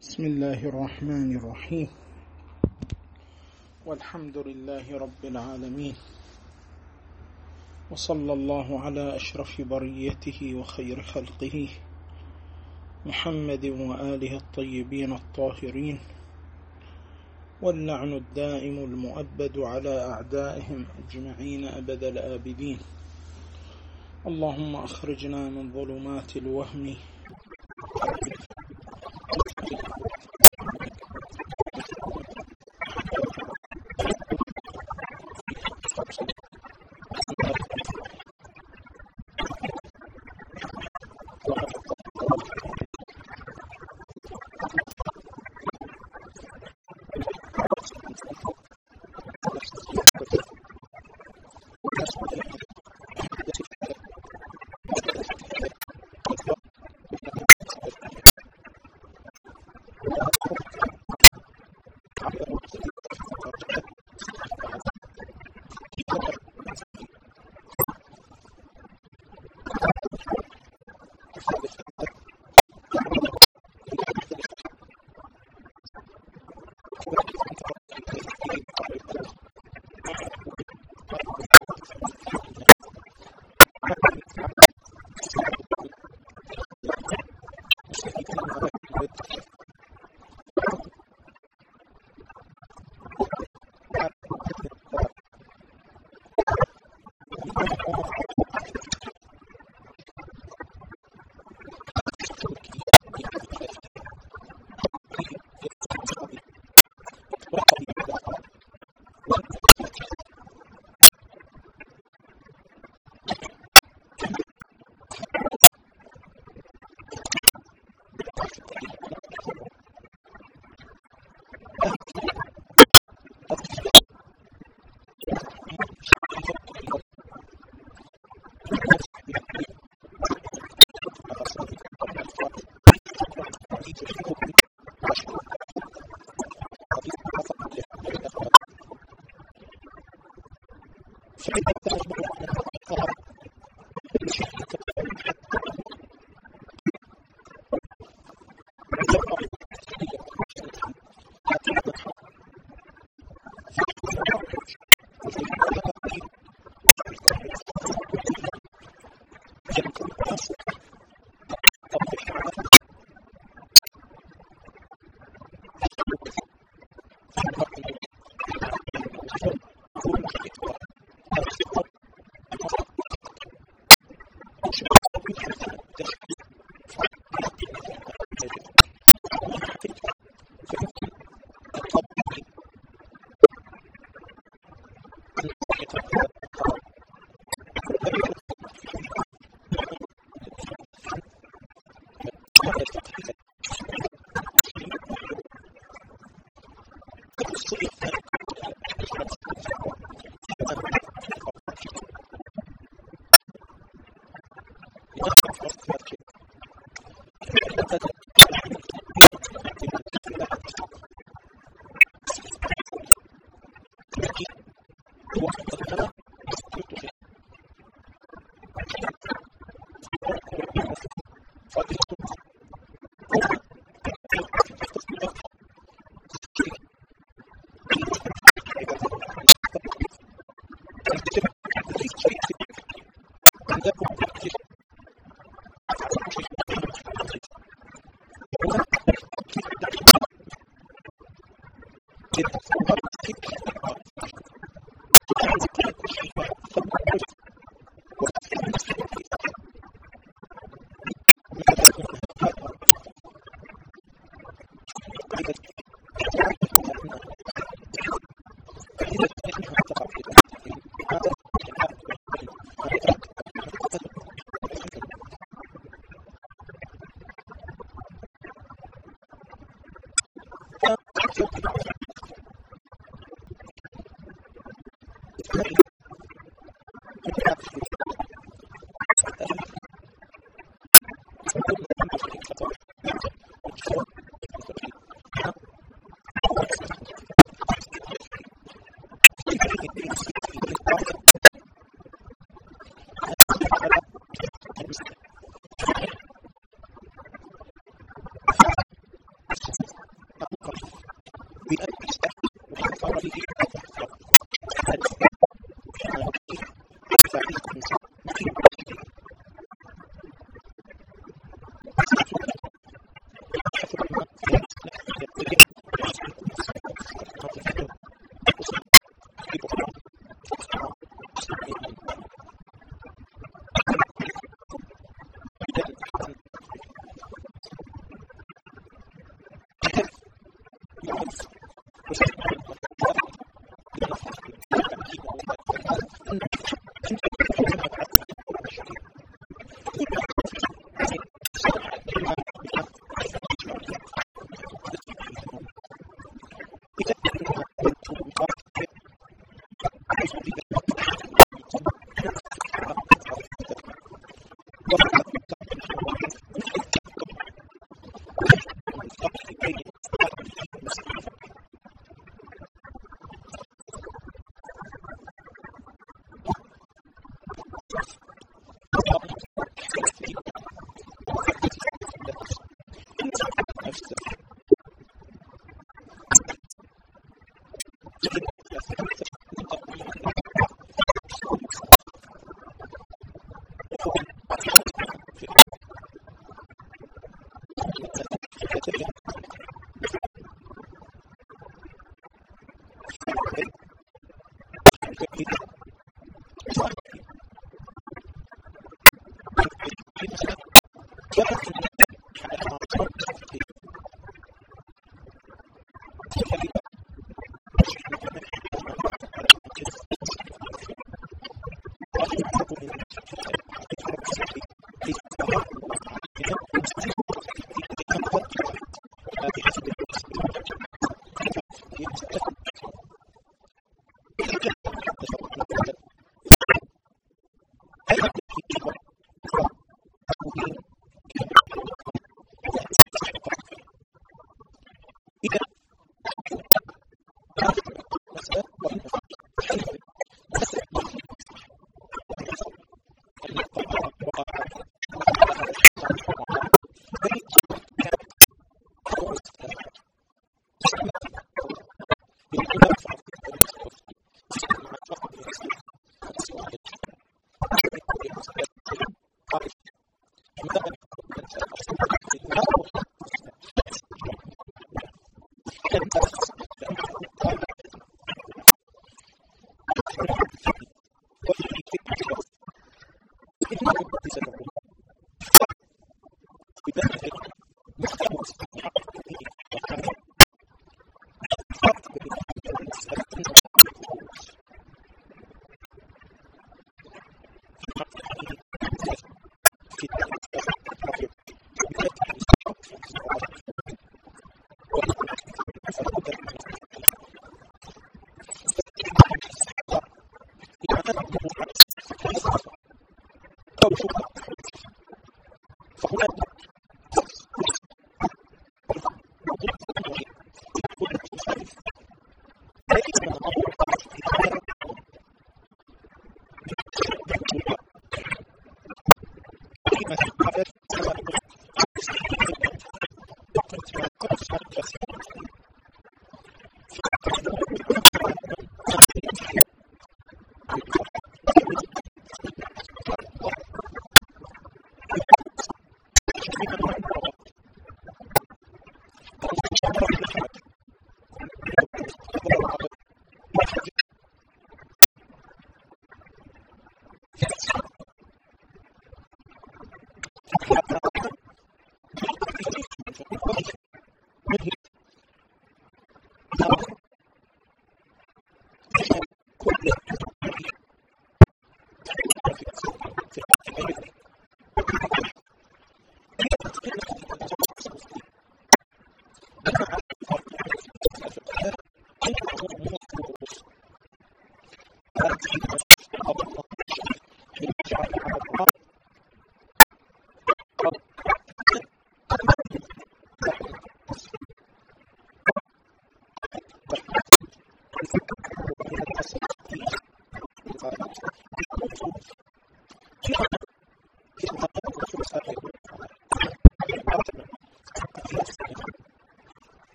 بسم الله الرحمن الرحيم، والحمد لله رب العالمين، وصلى الله على أشرف بريته وخير خلقه محمد وآله الطيبين الطاهرين، واللعن الدائم المؤبد على أعدائهم أجمعين أبد الآبدين. اللهم أخرجنا من ظلمات الوهم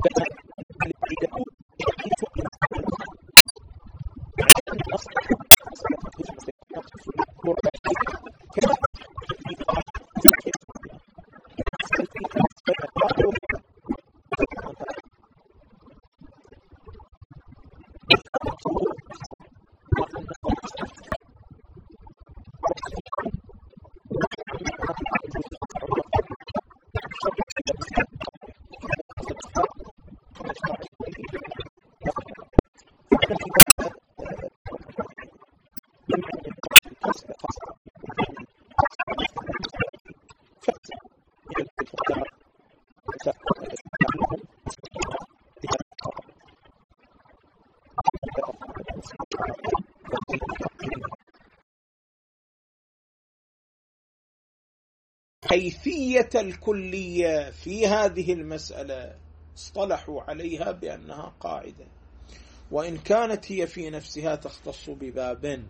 حيثية الكلية في هذه المسألة اصطلحوا عليها بأنها قاعدة، وإن كانت هي في نفسها تختص بباب،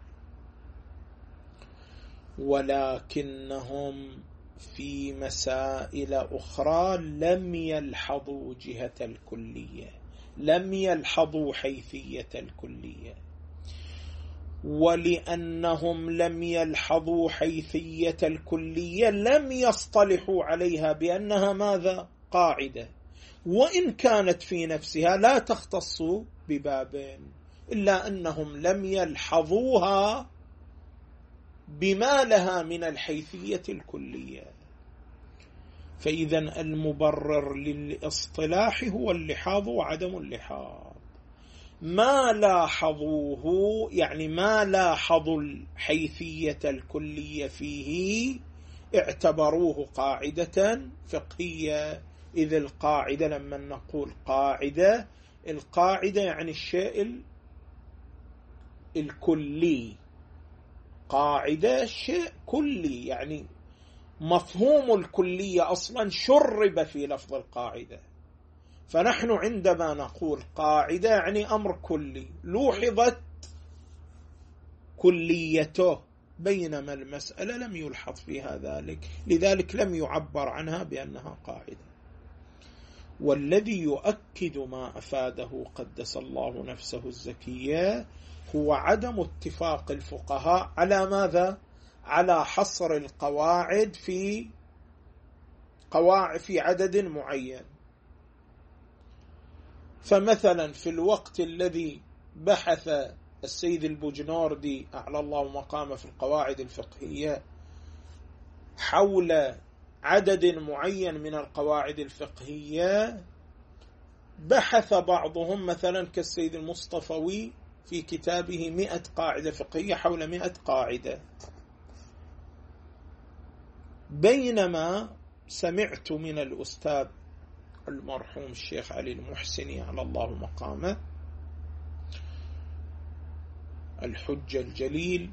ولكنهم في مسائل أخرى لم يلحظوا جهة الكلية، لم يلحظوا حيثية الكلية. ولأنهم لم يلحظوا حيثية الكلية لم يصطلحوا عليها بأنها ماذا؟ قاعدة، وإن كانت في نفسها لا تختص بباب، إلا أنهم لم يلحظوها بما لها من الحيثية الكلية. فإذا المبرر للاصطلاح هو اللحاظ وعدم اللحاظ. ما لاحظوه يعني ما لاحظوا الحيثية الكلية فيه اعتبروه قاعدة فقهية. إذ القاعدة لما نقول قاعدة، القاعدة يعني الشيء الكلي، قاعدة شيء كلي، يعني مفهوم الكلية أصلا شرب في لفظ القاعدة. فنحن عندما نقول قاعدة يعني أمر كلي لوحظت كليته، بينما المسألة لم يلحظ فيها ذلك، لذلك لم يعبر عنها بأنها قاعدة. والذي يؤكد ما أفاده قدس الله نفسه الزكية هو عدم اتفاق الفقهاء على ماذا؟ على حصر القواعد في عدد معين. فمثلا في الوقت الذي بحث السيد البوجنوردي أعلى الله مقامه في القواعد الفقهية حول عدد معين من القواعد الفقهية، بحث بعضهم مثلا كالسيد المصطفوي في كتابه 100 قاعدة فقهية حول 100 قاعدة، بينما سمعت من الأستاذ المرحوم الشيخ علي المحسني على الله مقامه الحجة الجليل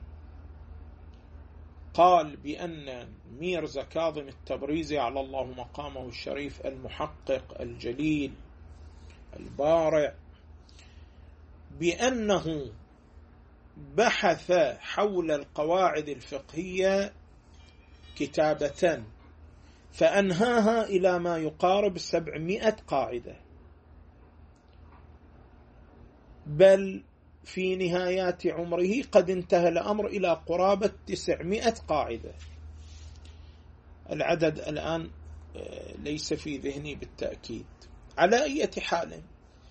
قال بأن ميرزا كاظم التبريزي على الله مقامه الشريف المحقق الجليل البارع بأنه بحث حول القواعد الفقهية كتابة فأنهاها إلى ما يقارب 700 قاعدة، بل في نهايات عمره قد انتهى الأمر إلى قرابة 900 قاعدة. العدد الآن ليس في ذهني بالتأكيد. على أي حال،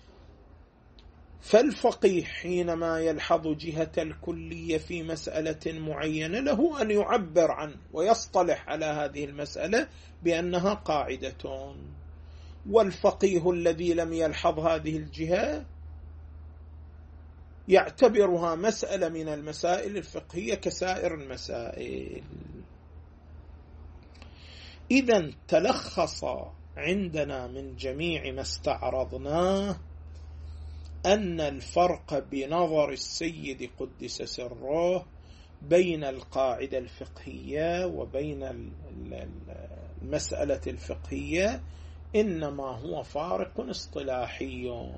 فالفقيه حينما يلحظ جهة الكلية في مسألة معينة له أن يعبر عنه ويصطلح على هذه المسألة بأنها قاعدة، والفقيه الذي لم يلحظ هذه الجهة يعتبرها مسألة من المسائل الفقهية كسائر المسائل. إذن تلخص عندنا من جميع ما استعرضناه أن الفرق بنظر السيد قدس سره بين القاعدة الفقهية وبين المسألة الفقهية إنما هو فارق اصطلاحي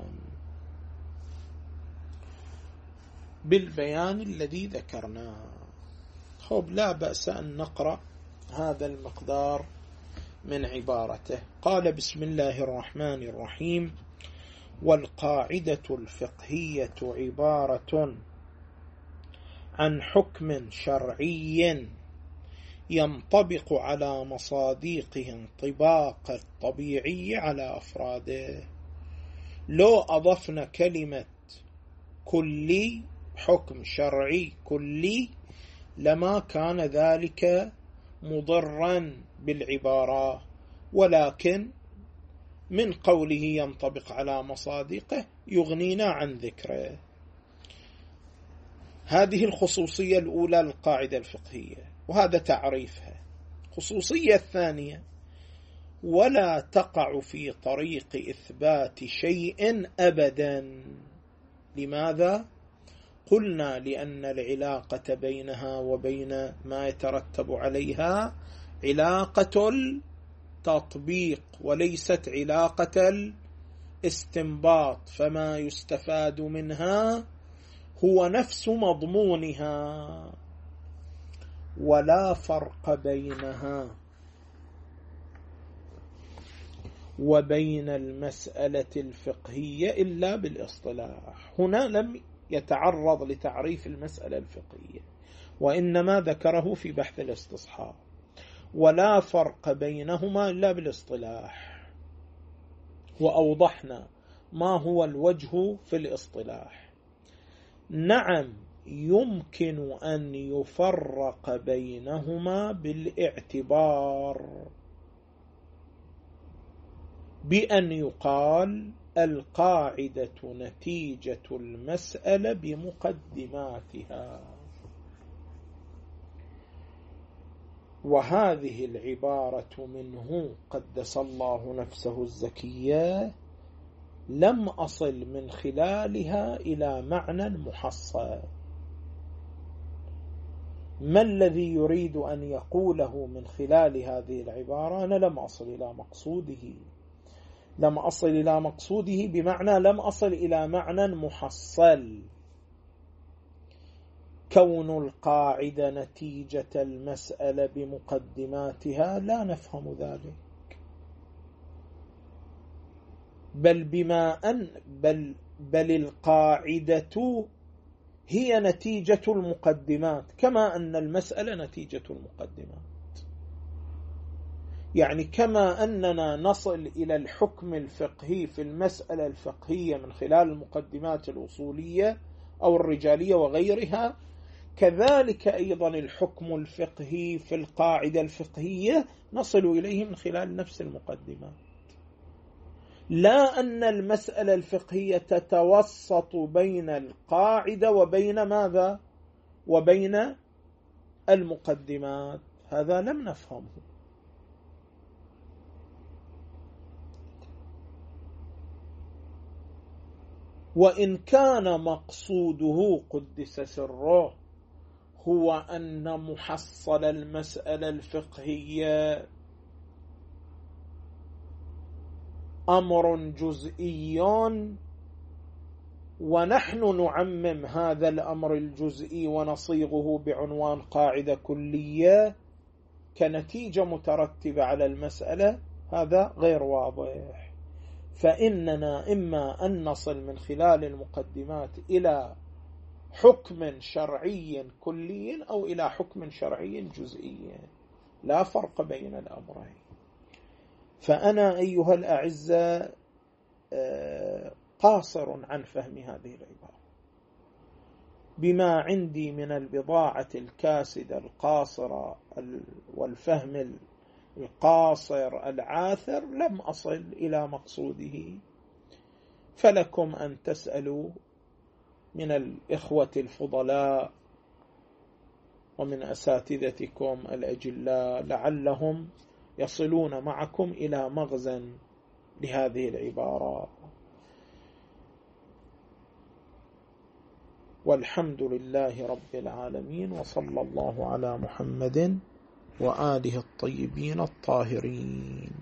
بالبيان الذي ذكرناه. لا بأس أن نقرأ هذا المقدار من عبارته. قال: بسم الله الرحمن الرحيم: والقاعدة الفقهية عبارة عن حكم شرعي ينطبق على مصادقه انطباق الطبيعي على أفراده. لو أضفنا كلمة كلي، حكم شرعي كلي، لما كان ذلك مضرا بالعبارة، ولكن من قوله ينطبق على مصادقه يغنينا عن ذكره. هذه الخصوصية الأولى للقاعدة الفقهية، وهذا تعريفها. الخصوصية الثانية: ولا تقع في طريق إثبات شيء أبدا. لماذا؟ قلنا: لأن العلاقة بينها وبين ما يترتب عليها علاقة التطبيق وليست علاقة الاستنباط، فما يستفاد منها هو نفس مضمونها، ولا فرق بينها وبين المسألة الفقهية إلا بالاصطلاح. هنا لم يتعرض لتعريف المسألة الفقهية، وإنما ذكره في بحث الاستصحاب. ولا فرق بينهما إلا بالاصطلاح، وأوضحنا ما هو الوجه في الاصطلاح. نعم، يمكن أن يفرق بينهما بالاعتبار، بأن يقال: القاعدة نتيجة المسألة بمقدماتها. وهذه العبارة منه قدس الله نفسه الزكية لم أصل من خلالها إلى معنى محصل. ما الذي يريد أن يقوله من خلال هذه العبارة؟ أنا لم أصل إلى مقصوده. لم أصل إلى مقصوده بمعنى لم أصل إلى معنى محصل. كون القاعدة نتيجة المسألة بمقدماتها لا نفهم ذلك، بل القاعدة هي نتيجة المقدمات، كما أن المسألة نتيجة المقدمات. يعني كما أننا نصل إلى الحكم الفقهي في المسألة الفقهية من خلال المقدمات الأصولية أو الرجالية وغيرها، كذلك أيضا الحكم الفقهي في القاعدة الفقهية نصل إليه من خلال نفس المقدمات. لا أن المسألة الفقهية تتوسط بين القاعدة وبين ماذا؟ وبين المقدمات، هذا لم نفهمه. وإن كان مقصوده قدس سره هو أن محصل المسألة الفقهية أمر جزئي، ونحن نعمم هذا الأمر الجزئي ونصيغه بعنوان قاعدة كلية كنتيجة مترتبة على المسألة، هذا غير واضح. فإننا إما أن نصل من خلال المقدمات إلى حكم شرعي كلي أو إلى حكم شرعي جزئي، لا فرق بين الأمرين. فأنا أيها الأعزاء قاصر عن فهم هذه العبارة، بما عندي من البضاعة الكاسدة القاصرة والفهم القاصر العاثر لم أصل إلى مقصوده. فلكم أن تسألوا من الإخوة الفضلاء ومن أساتذتكم الأجلاء، لعلهم يصلون معكم إلى مغزى لهذه العبارة. والحمد لله رب العالمين، وصلى الله على محمد وآله الطيبين الطاهرين.